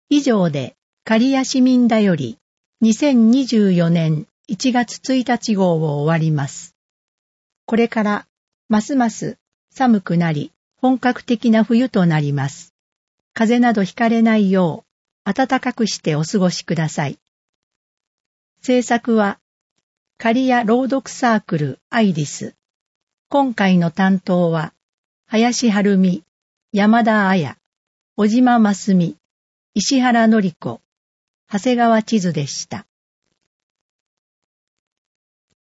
以上で刈谷市民だより2024年1月1日号を終わります。これからますます寒くなり本格的な冬となります。風邪などひかれないよう暖かくしてお過ごしください。制作は刈谷朗読サークルアイリス。今回の担当は林晴美、山田彩、小島真澄、石原典子、長谷川千鶴でした。